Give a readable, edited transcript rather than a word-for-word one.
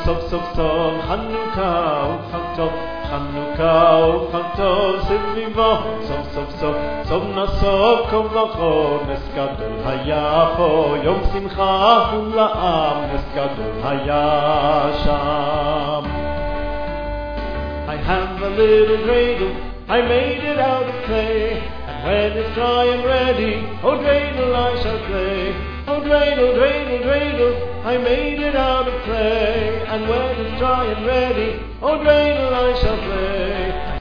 Sof Sof Sof Chanukah Uchag Tov Chanukah Uchag Tov Simivo Sof Sof Sof Sof Nasov Kol Vachor Nes Gadol Haya Po Yom Simcha Hula'am Nes Gadol Haya Sham. I have a little dreidel, I made it out of clay, and when it's dry and ready, oh dreidel I shall play. Oh dreidel, dreidel, dreidel, I made it out of clay, and when it's dry and ready, oh dreidel I shall play.